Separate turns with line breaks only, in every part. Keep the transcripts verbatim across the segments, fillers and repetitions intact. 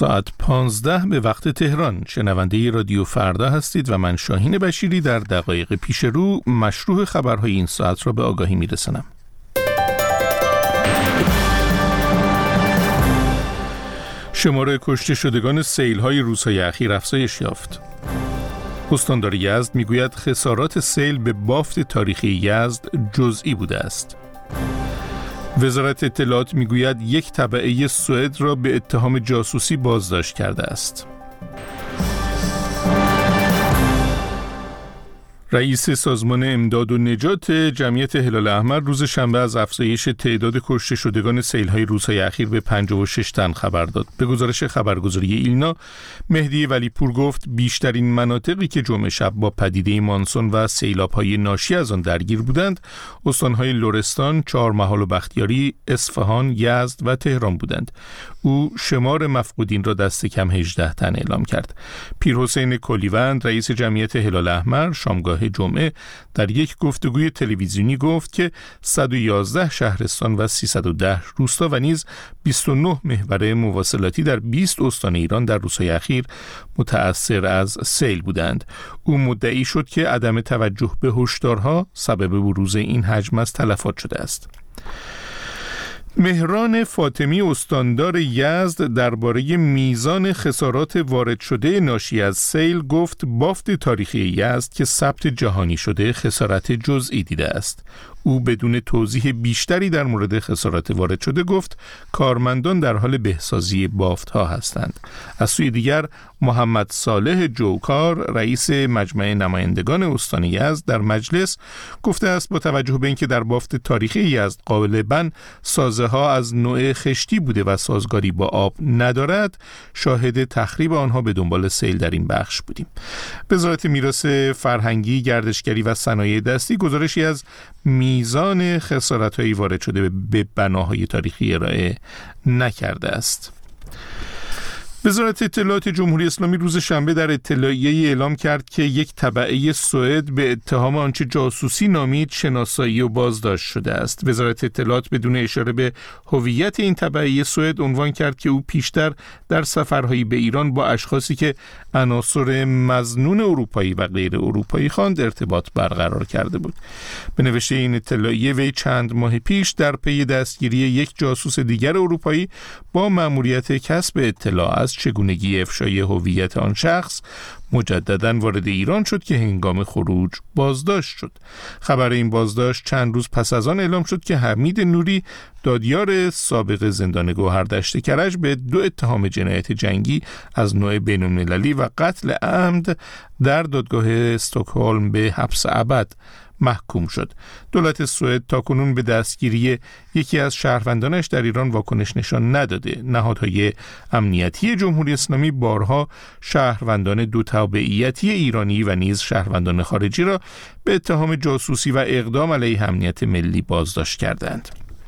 ساعت پانزده به وقت تهران. شنونده رادیو فردا هستید و من شاهین بشیری در دقایق پیش رو مشروع خبرهای این ساعت را به آگاهی میرسانم. شمار کشته شدگان سیل‌های روزهای اخیر افزایش یافت. استاندار یزد میگوید خسارات سیل به بافت تاریخی یزد جزئی بوده است. وزارت اطلاعات میگوید یک تبعه سوئد را به اتهام جاسوسی بازداشت کرده است. رئیس سازمان امداد و نجات جمعیت هلال احمر روز شنبه از افزایش تعداد کشته شدگان سیل‌های روزهای اخیر به پنجاه و شش تن خبر داد. به گزارش خبرگزاری ایلنا، مهدی ولیپور گفت بیشترین مناطقی که جمعه شب با پدیده مانسون و سیلاب‌های ناشی از آن درگیر بودند، استان‌های لرستان، چهارمحال و بختیاری، اصفهان، یزد و تهران بودند. او شمار مفقودین را دست کم هجده تن اعلام کرد. پیرحسین کلیوند، رئیس جمعیت هلال احمر، شامگاه جمعه در یک گفتگوی تلویزیونی گفت که صد و یازده شهرستان و سیصد و ده روستا و نیز بیست و نه محور مواصلاتی در بیست استان ایران در روزهای اخیر متأثر از سیل بودند. او مدعی شد که عدم توجه به هشدارها سبب بروز این حجم از تلفات شده است. مهران فاطمی استاندار یزد درباره میزان خسارات وارد شده ناشی از سیل گفت بافت تاریخی یزد که ثبت جهانی شده خسارت جزئی دیده است. او بدون توضیح بیشتری در مورد خسارات وارد شده گفت کارمندان در حال بهسازی بافت ها هستند. از سوی دیگر محمد صالح جوکار، رئیس مجمع نمایندگان استان یزد، در مجلس گفته است با توجه به اینکه در بافت تاریخی یزد غالباً سازه ها از نوع خشتی بوده و سازگاری با آب ندارد، شاهد تخریب آنها به دنبال سیل در این بخش بودیم. وزارت میراث فرهنگی، گردشگری و صنایع دستی گزارشی از میزان خسارت‌های وارد شده به بناهای تاریخی ارائه نکرده است. وزارت اطلاعات جمهوری اسلامی روز شنبه در اطلاعیه‌ای اعلام کرد که یک تبعه سوئد به اتهام آنچه جاسوسی نامید شناسایی و بازداشت شده است. وزارت اطلاعات بدون اشاره به هویت این تبعه سوئد عنوان کرد که او پیشتر در سفرهایی به ایران با اشخاصی که عناصر مظنون اروپایی و غیر اروپایی خواند ارتباط برقرار کرده بود. به نوشته این اطلاعیه، وی چند ماه پیش در پی دستگیری یک جاسوس دیگر اروپایی با مأموریت کسب اطلاع از چگونگی افشای هویت آن شخص مجدداً وارد ایران شد که هنگام خروج بازداشت شد. خبر این بازداشت چند روز پس از آن اعلام شد که حمید نوری، دادیار سابق زندان گوهردشت کرج، به دو اتهام جنایت جنگی از نوع بین‌المللی و قتل عمد در دادگاه استکهلم به حبس ابد محکوم شد. دولت سوئد تاکنون به دستگیری یکی از شهروندانش در ایران واکنش نشان نداده. نهادهای امنیتی جمهوری اسلامی بارها شهروندان دو تابعیتی ایرانی و نیز شهروندان خارجی را به اتهام جاسوسی و اقدام علیه امنیت ملی بازداشت کردند.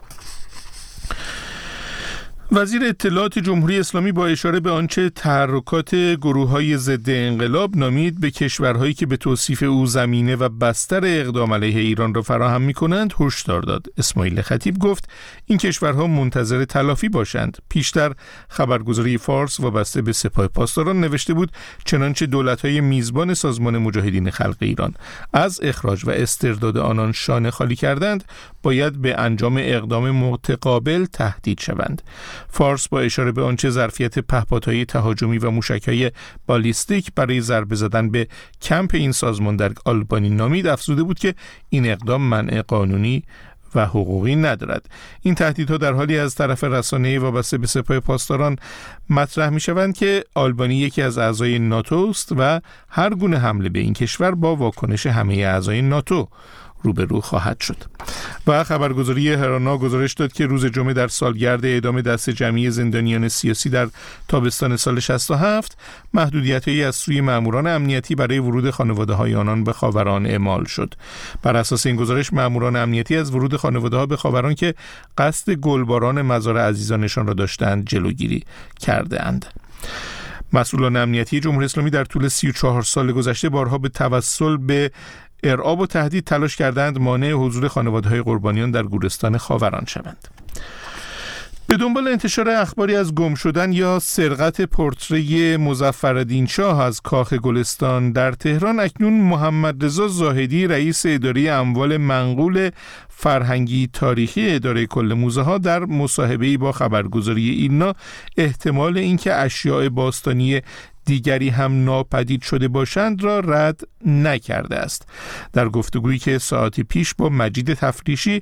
وزیر اطلاعات جمهوری اسلامی با اشاره به آنچه تحرکات گروه‌های ضد انقلاب نامید به کشورهایی که به توصیف او زمینه و بستر اقدام علیه ایران را فراهم می‌کنند هشدار داد. اسماعیل خطیب گفت این کشورها منتظر تلافی باشند. پیشتر خبرگزاری فارس وابسته به سپاه پاسداران نوشته بود چنانچه دولت‌های میزبان سازمان مجاهدین خلق ایران از اخراج و استرداد آنان شانه خالی کردند، باید به انجام اقدام متقابل تهدید شوند. فارس با اشاره به آنچه ظرفیت پهپادهای تهاجمی و موشک‌های بالیستیک برای ضربه زدن به کمپ این سازمان در آلبانی نامید افزوده بود که این اقدام منع قانونی و حقوقی ندارد. این تهدیدها در حالی از طرف رسانه‌ای وابسته به سپاه پاسداران مطرح می‌شوند که آلبانی یکی از اعضای ناتو است و هر گونه حمله به این کشور با واکنش همه اعضای ناتو روبرو خواهد شد. و خبرگزاری هرانا گزارش داد که روز جمعه در سالگرد اعدام دست جمعی زندانیان سیاسی در تابستان سال شصت و هفت محدودیت‌هایی از سوی ماموران امنیتی برای ورود خانواده‌های آنان به خاوران اعمال شد. بر اساس این گزارش ماموران امنیتی از ورود خانواده‌ها به خاوران که قصد گلباران مزار عزیزانشان را داشتند جلوگیری کرده‌اند. مسئولان امنیتی جمهوری اسلامی در طول سی و چهار سال گذشته بارها به توسل به ارعاب و تهدید تلاش کردند مانع حضور خانواده‌های قربانیان در گورستان خاوران شوند. به دنبال انتشار اخباری از گم شدن یا سرقت پورتری مظفرالدین شاه از کاخ گلستان در تهران، اکنون محمد رضا زاهدی رئیس اداره اموال منقول فرهنگی تاریخی اداره کل موزه ها در مصاحبه‌ای با خبرگزاری ایلنا احتمال اینکه اشیاء باستانی دیگری هم ناپدید شده باشند را رد نکرده است. در گفتگویی که ساعتی پیش با مجید تفریشی،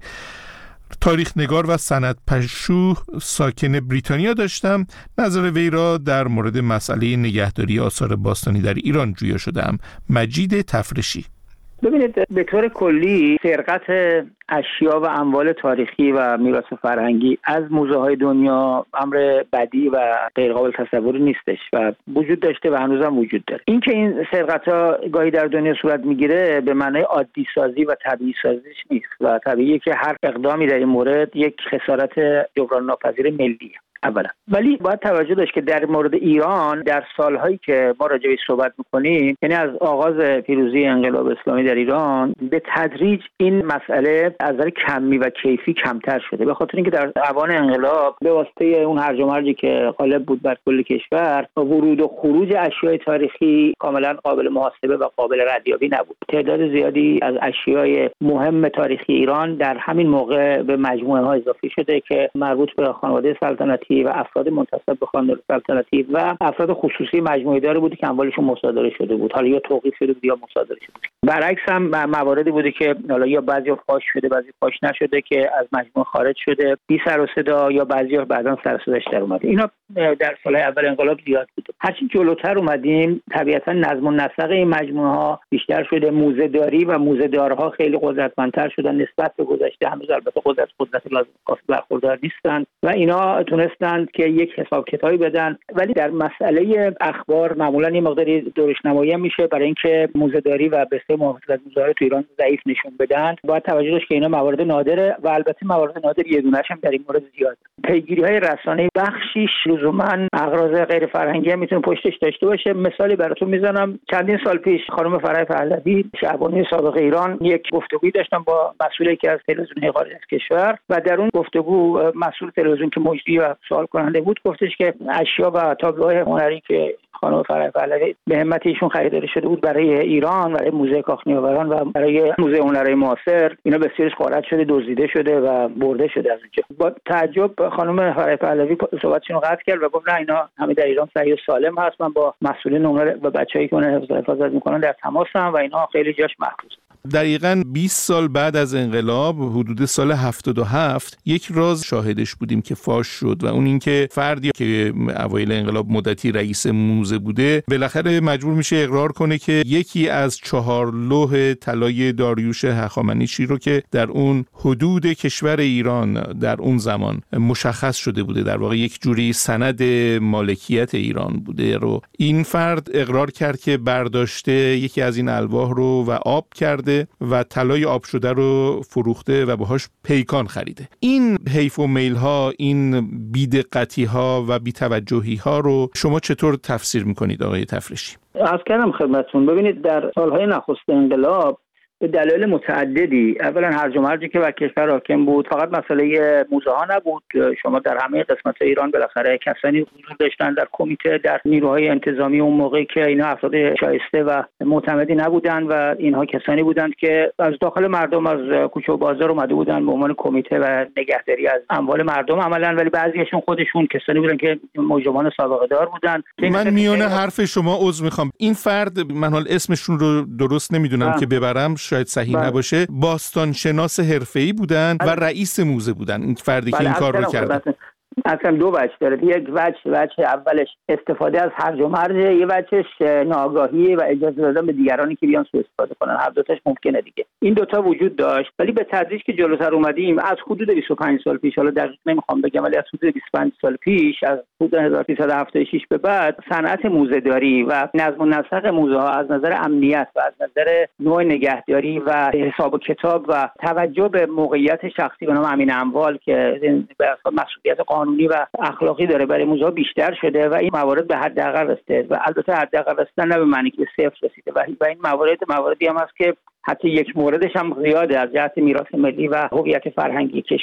تاریخ نگار و سندپژوه ساکن بریتانیا داشتم، نظر وی را در مورد مسئله نگهداری آثار باستانی در ایران جویا شدم. مجید تفریشی:
ببینید، به طور کلی سرقت اشیا و اموال تاریخی و میراث فرهنگی از موزه های دنیا امر بدی و غیر قابل تصوری نیستش و وجود داشته و هنوزم وجود داره. اینکه این سرقت ها گاهی در دنیا صورت میگیره به معنای عادی سازی و طبیعی سازیش نیست و طبیعیه که هر اقدامی در این مورد یک خسارت جبران ناپذیر ملیه اولا. ولی باید توجه داشت که در مورد ایران در سالهایی که ما راجع بهش صحبت می‌کنیم، یعنی از آغاز پیروزی انقلاب اسلامی در ایران، به تدریج این مسئله از نظر کمی و کیفی کمتر شده، به خاطر اینکه در اوان انقلاب به واسطه اون هرج و مرجی که غالب بود بر کل کشور، ورود و خروج اشیاء تاریخی کاملا قابل محاسبه و قابل ردیابی نبود. تعداد زیادی از اشیاء مهم تاریخی ایران در همین موقع به مجموعه ها اضافه شده که مربوط به خانواده سلطنتی و افراد منتسب به خانواده سلطنتی و افراد خصوصی مجموعه داری بودی که اموالشون مصادره شده بود، حالا یا توقیف شده بود یا مصادره شده بود. برعکس هم مواردی بوده که حالا یا بعضی فاش شده، بعضی فاش نشده که از مجموعه خارج شده بی سر و صدا، یا بعضی بعداً سر و صداش در اومده. اینا در سالهای اول انقلاب زیاد بوده. هرچی جلوتر اومدیم طبیعتاً نظم و نسق این مجموعه ها بیشتر شده، موزه داری و موزه دارها خیلی قدرتمندتر شدن نسبت به گذشته. هنوز البته قدرت قدرت لازم کافی برخوردار نیستن و اینا تونستند که یک حساب کتابی بدن. ولی در مسئله اخبار معمولاً یه مقداری دورش نمایی میشه برای اینکه موزه داری و به اصطلاح محافظت موزه تو ایران ضعیف نشون بدن. باید توجه داشت که اینا موارد نادره و البته موارد نادر یه دونه‌ش هم در این مورد زیاده. پیگیری‌های رسانه‌ای بخشیش لزوماً اغراض غیر فرهنگی هم میتونه پشتش داشته باشه. مثالی براتون میزنم. چندین سال پیش خانم فرح پهلوی، شعبانی سابق ایران، یک گفتگویی داشتن با مسئولی که از تلویزیون خارج از کشور و در اون گفتگو مسئول تلویزیون که مجری و سوال کننده بود گفتش که اشیا و تابلوهای هنری که خانم فرح پهلوی به همت ایشون خریداری شده بود برای ایران، برای موزه کاخ نیاوران و برای موزه هنرهای معاصر، اینا بسیارش غارت شده، دزدیده شده و برده شده از اونجا. با تعجب خانم فرح پهلوی صحبتشون رو قطع کرد و گفت نه، اینا همه در ایران صحیح و سالم هست، من با مسئولین هنر و بچه‌ای که اون حفظ و حفاظت میکنن در تماسم و اینا خیلی جاش محفوظه.
دقیقاً بیست سال بعد از انقلاب، حدود سال هفتاد و هفت، یک راز شاهدش بودیم که فاش شد و اون اینکه فردی که اوایل انقلاب مدتی رئیس موزه بوده بالاخره مجبور میشه اقرار کنه که یکی از چهار لوح طلای داریوش هخامنشی رو که در اون حدود کشور ایران در اون زمان مشخص شده بوده، در واقع یک جوری سند مالکیت ایران بوده، رو این فرد اقرار کرد که برداشته یکی از این الواح رو و آب کرده و طلای آب شده رو فروخته و باهاش پیکان خریده. این حیف و میل ها، این بی‌دقتی ها و بی‌توجهی ها رو شما چطور تفسیر میکنید آقای تفریشی؟
عرض کردم خدمتتون، ببینید در سالهای نخست انقلاب به دلایل متعددی، اولا هرج و مرجی که بر کشور حاکم بود، فقط مسئله موزه ها نبود. شما در همه قسمت ایران بالاخره کسانی حضور داشتن در کمیته، در نیروهای انتظامی اون موقع که اینا افراد شایسته و معتمدی نبودن و اینها کسانی بودند که از داخل مردم، از کوچه و بازار اومده بودن به عنوان کمیته و نگهداری از اموال مردم عملاً، ولی بعضیشون خودشون کسانی بودن که مجرمان سابقه دار بودن.
من میونه حرف شما عذر میخوام، این فرد من حال اسمشون رو درست نمیدونم که ببرم، شاید صحیح بله. نباشه، باستان شناس حرفه‌ای بودن و رئیس موزه بودن. این فردی بله. که این کار رو کرده
اصلا دو وجه داره. یک وجه وجه اولش استفاده از هرج و مرج، یه وجهش ناآگاهی و اجازه دادن به دیگرانی که بیان سوء استفاده کنن. هر دوتاش ممکنه دیگه. این دوتا وجود داشت، ولی به تدریج که جلوتر اومدیم از حدود بیست و پنج سال پیش، حالا دقیق نمیخوام بگم ولی از حدود بیست و پنج سال پیش، از حدود هزار و سیصد و هفتاد و شش به بعد، صنعت موزه داری و نظم و نسق موزه ها از نظر امنیت و از نظر نوع نگهداری و حساب و کتاب و توجه به موقعیت شخصی به نام امین اموال که به اساس مسئولیت قانونی و اخلاقی داره برای موزه بیشتر شده و این موارد به حداقل رسیده و البته حداقل رسیدن نه به معنی که صفر رسیده و این موارد مواردی هم هست که حتی یک موردش هم زیاده از جهت میراث ملی و هویت فرهنگی کشور.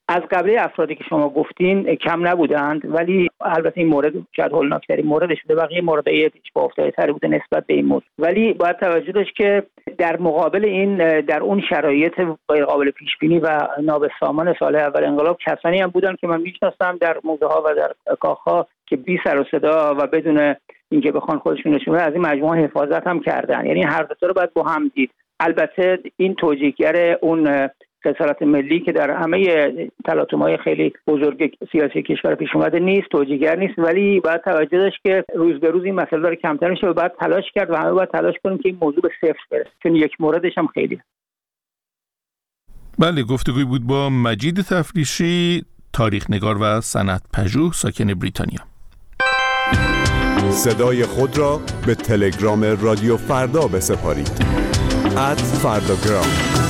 از قبل افرادی که شما گفتین کم نبودند، ولی البته این مورد شاید هولناکترین موردش بوده، بقیه موردهای با افتاده‌تر بوده نسبت به این موضوع. ولی باید توجه داشت که در مقابل این، در اون شرایط غیر قابل پیش بینی و نابسامان سال اول انقلاب، کسانی هم بودن که من میشناسم در موزه ها و در کاخها که بی سر و صدا و بدون اینکه بخوان خودشون نشون بدن از این مجموعه حفاظت هم کردن. یعنی هر دو تا رو باید با هم دید. البته این توجیهگر اون خسارت ملی که در همه تلاطم‌های خیلی بزرگ سیاسی کشور پیش اومده نیست، توجیهگر نیست، ولی باید توجه داشت که روز به روز این مسئله داره کمتر میشه و باید تلاش کرد و همه باید تلاش کنیم که این موضوع به صفر برسه، چون یک موردش هم خیلی.
بله، گفتگوی بود با مجید تفریشی، تاریخ نگار و سندپژوه ساکن بریتانیا.
صدای خود را به تلگرام رادیو فردا بسپارید. ات فرداگرام.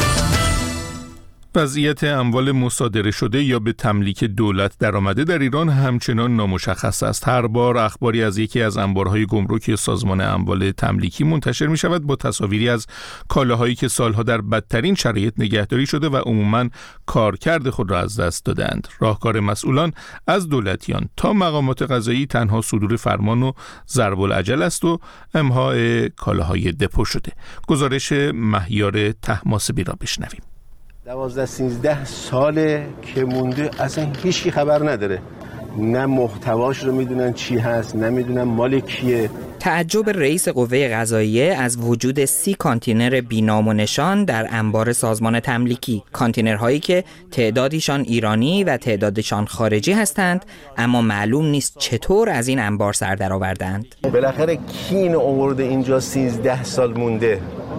وضعیت اموال مصادره شده یا به تملیک دولت درآمده در ایران همچنان نامشخص است. هر بار اخباری از یکی از انبارهای گمرک سازمان اموال تملیکی منتشر می شود با تصاویری از کالاهایی که سالها در بدترین شرایط نگهداری شده و عموماً کارکرد خود را از دست دادند. راهکار مسئولان از دولتیان تا مقامات قضایی تنها صدور فرمان و ضرب العجل است و امهای کالاهای دپو شده. گزارش مهیار طهماسبی را بشنویم.
دوازده سیزده ساله که مونده، اصلا هیچی خبر نداره، نه محتواش رو میدونن چی هست، نه میدونن مال کیه.
تعجب رئیس قوه قضاییه از وجود سی کانتینر بی‌نام و نشان در انبار سازمان تملیکی، کانتینرهایی که تعدادیشان ایرانی و تعدادشان خارجی هستند، اما معلوم نیست چطور از این انبار سر درآوردند.
بالاخره کی اینو آورده اینجا؟ سیزده سال مونده.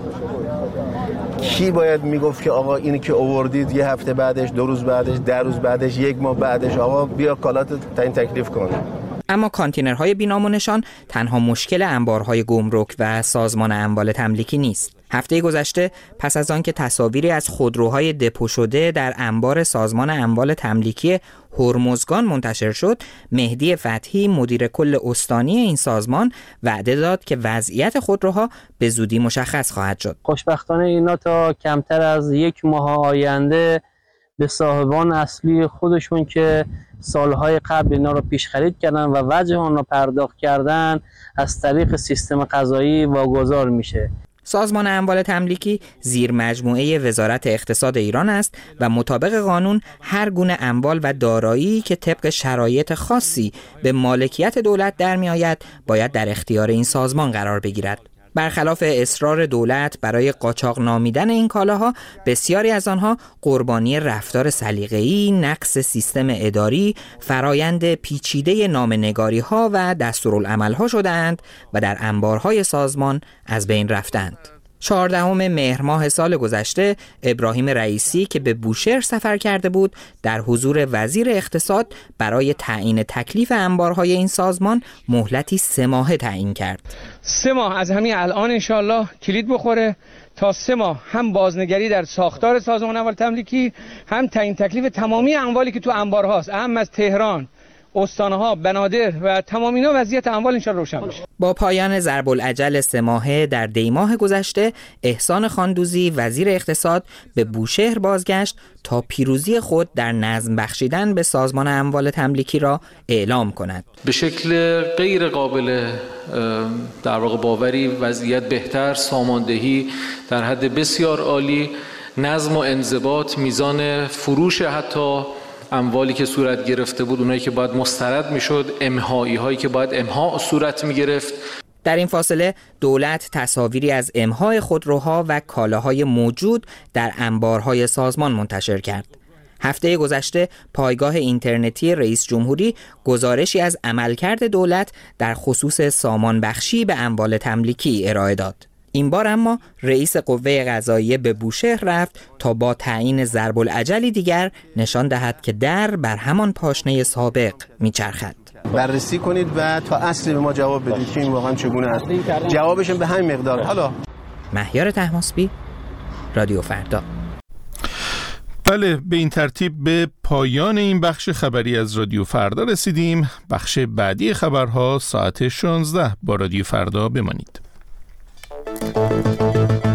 کی باید میگفت که آقا اینی که آوردید یه هفته بعدش، دو روز بعدش، ده روز بعدش، یک ماه بعدش آقا بیا کالات تعیین تکلیف کن.
اما کانتینرهای بی‌نام و نشان تنها مشکل انبارهای گمرک و سازمان اموال تملیکی نیست. هفته گذشته پس از آنکه تصاویری از خودروهای دپو شده در انبار سازمان اموال تملیکی هرمزگان منتشر شد، مهدی فتحی مدیر کل استانی این سازمان وعده داد که وضعیت خودروها به زودی مشخص خواهد شد.
خوشبختانه اینا تا کمتر از یک ماه آینده به صاحبان اصلی خودشون که سالهای قبل اینا رو پیش خرید کردن و وجه اون رو پرداخت کردن از طریق سیستم قضایی واگذار میشه.
سازمان اموال تملیکی زیر مجموعه وزارت اقتصاد ایران است و مطابق قانون هر گونه اموال و دارایی که طبق شرایط خاصی به مالکیت دولت در می آید باید در اختیار این سازمان قرار بگیرد. برخلاف اصرار دولت برای قاچاق نامیدن این کالاها، بسیاری از آنها قربانی رفتار سلیقه‌ای، نقص سیستم اداری، فرایند پیچیده نامه‌نگاری‌ها و دستورالعمل‌ها شدند و در انبارهای سازمان از بین رفتند. چهاردهم مهر ماه سال گذشته ابراهیم رئیسی که به بوشهر سفر کرده بود، در حضور وزیر اقتصاد برای تعیین تکلیف انبارهای این سازمان مهلتی سه ماهه تعیین کرد.
سه ماه از همین الان انشالله کلید بخوره تا سه ماه هم بازنگری در ساختار سازمان اموال تملیکی، هم تعیین تکلیف تمامی اموالی که تو انبارهاست، اهم از تهران، استانها، بنادر و تمام اینا وضعیت اموال انشالله روشن بشه.
با پایان ضرب العجل سه ماهه در دی ماه گذشته، احسان خاندوزی وزیر اقتصاد به بوشهر بازگشت تا پیروزی خود در نظم بخشیدن به سازمان اموال تملیکی را اعلام کند.
به شکل غیر قابل در واقع باوری وضعیت بهتر، ساماندهی در حد بسیار عالی، نظم و انضباط، میزان فروش حتی اموالی که صورت گرفته بود، اونایی که باید مسترد میشد، امهایی هایی که باید امها صورت میگرفت.
در این فاصله دولت تصاویری از امهای خودروها و کالاهای موجود در انبارهای سازمان منتشر کرد. هفته گذشته پایگاه اینترنتی رئیس جمهوری گزارشی از عملکرد دولت در خصوص سامان بخشی به اموال تملیکی ارائه داد. این بار اما رئیس قوه قضاییه به بوشهر رفت تا با تعیین ضرب العجلی دیگر نشان دهد که در بر همان پاشنه سابق میچرخد.
بررسی کنید و تا اصل به ما جواب بدید که این واقعا چگونه است. جوابش به همین مقدار. حالا
مهیار طهماسبی، رادیو فردا.
بله، به این ترتیب به پایان این بخش خبری از رادیو فردا رسیدیم. بخش بعدی خبرها ساعت شانزده با رادیو فردا بمانید.